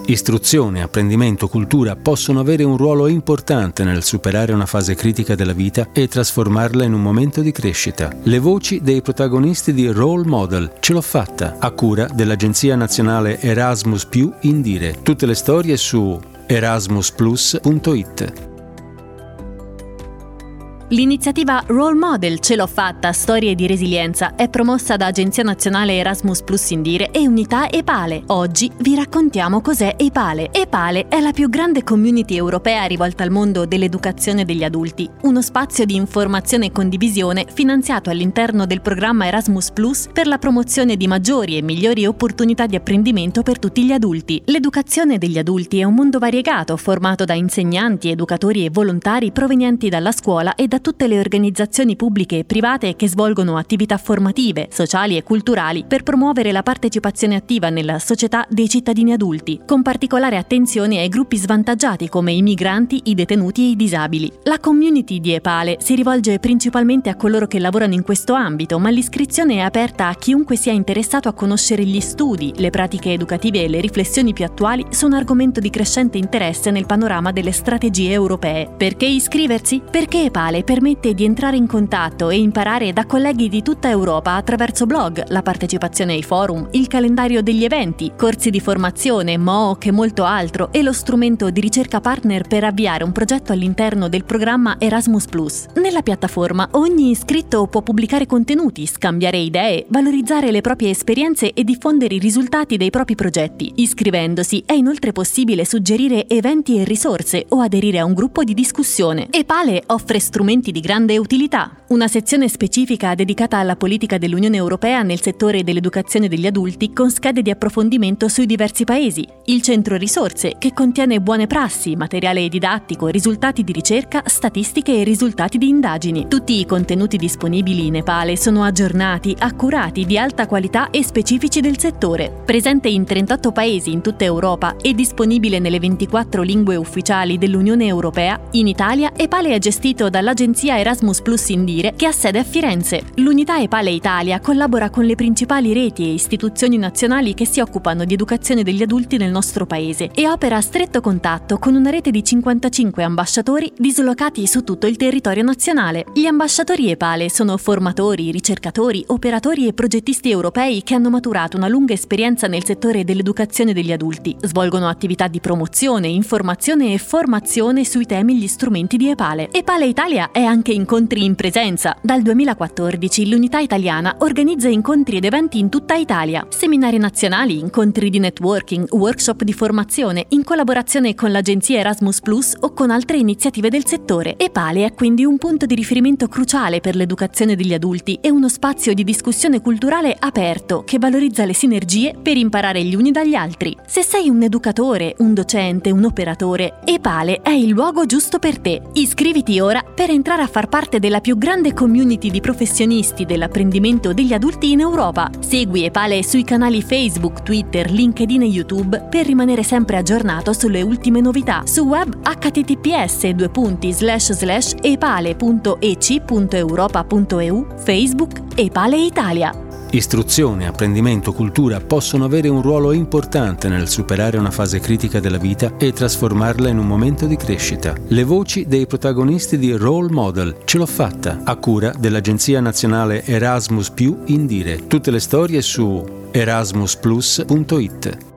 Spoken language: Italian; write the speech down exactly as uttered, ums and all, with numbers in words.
Istruzione, apprendimento, cultura possono avere un ruolo importante nel superare una fase critica della vita e trasformarla in un momento di crescita. Le voci dei protagonisti di Role Model, Ce l'ho fatta, a cura dell'Agenzia Nazionale Erasmus più Indire. Tutte le storie su erasmus plus punto it. L'iniziativa Role Model Ce l'ho fatta, storie di resilienza è promossa da Agenzia Nazionale Erasmus Plus Indire e Unità EPALE. Oggi vi raccontiamo cos'è EPALE. EPALE è la più grande community europea rivolta al mondo dell'educazione degli adulti, uno spazio di informazione e condivisione finanziato all'interno del programma Erasmus Plus per la promozione di maggiori e migliori opportunità di apprendimento per tutti gli adulti. L'educazione degli adulti è un mondo variegato, formato da insegnanti, educatori e volontari provenienti dalla scuola e da tutte le organizzazioni pubbliche e private che svolgono attività formative, sociali e culturali per promuovere la partecipazione attiva nella società dei cittadini adulti, con particolare attenzione ai gruppi svantaggiati come i migranti, i detenuti e i disabili. La community di EPALE si rivolge principalmente a coloro che lavorano in questo ambito, ma l'iscrizione è aperta a chiunque sia interessato a conoscere gli studi, le pratiche educative e le riflessioni più attuali sono argomento di crescente interesse nel panorama delle strategie europee. Perché iscriversi? Perché EPALE permette di entrare in contatto e imparare da colleghi di tutta Europa attraverso blog, la partecipazione ai forum, il calendario degli eventi, corsi di formazione, M O O C e molto altro e lo strumento di ricerca partner per avviare un progetto all'interno del programma Erasmus plus. Nella piattaforma ogni iscritto può pubblicare contenuti, scambiare idee, valorizzare le proprie esperienze e diffondere i risultati dei propri progetti. Iscrivendosi è inoltre possibile suggerire eventi e risorse o aderire a un gruppo di discussione. EPALE offre strumenti di grande utilità. Una sezione specifica dedicata alla politica dell'Unione Europea nel settore dell'educazione degli adulti con schede di approfondimento sui diversi paesi. Il centro risorse, che contiene buone prassi, materiale didattico, risultati di ricerca, statistiche e risultati di indagini. Tutti i contenuti disponibili in EPALE sono aggiornati, accurati, di alta qualità e specifici del settore. Presente in trentotto paesi in tutta Europa e disponibile nelle ventiquattro lingue ufficiali dell'Unione Europea, in Italia EPALE è gestito dall'Agenzia Erasmus Plus Indire, che ha sede a Firenze. L'unità EPALE Italia collabora con le principali reti e istituzioni nazionali che si occupano di educazione degli adulti nel nostro paese e opera a stretto contatto con una rete di cinquantacinque ambasciatori dislocati su tutto il territorio nazionale. Gli ambasciatori EPALE sono formatori, ricercatori, operatori e progettisti europei che hanno maturato una lunga esperienza nel settore dell'educazione degli adulti. Svolgono attività di promozione, informazione e formazione sui temi e gli strumenti di EPALE. EPALE Italia è anche incontri in presenza. Dal duemilaquattordici l'unità italiana organizza incontri ed eventi in tutta Italia, seminari nazionali, incontri di networking, workshop di formazione in collaborazione con l'agenzia Erasmus Plus o con altre iniziative del settore. EPALE è quindi un punto di riferimento cruciale per l'educazione degli adulti e uno spazio di discussione culturale aperto che valorizza le sinergie per imparare gli uni dagli altri. Se sei un educatore, un docente, un operatore, EPALE è il luogo giusto per te. Iscriviti ora per entrare a far parte della più grande community di professionisti dell'apprendimento degli adulti in Europa. Segui EPALE sui canali Facebook, Twitter, LinkedIn e YouTube per rimanere sempre aggiornato sulle ultime novità. Su web h t t p s due punti slash slash epale punto e c punto europa punto e u, Facebook EPALE Italia. Istruzione, apprendimento, cultura possono avere un ruolo importante nel superare una fase critica della vita e trasformarla in un momento di crescita. Le voci dei protagonisti di Role Model, Ce l'ho fatta, a cura dell'Agenzia Nazionale Erasmus più Indire. Tutte le storie su erasmus plus punto it.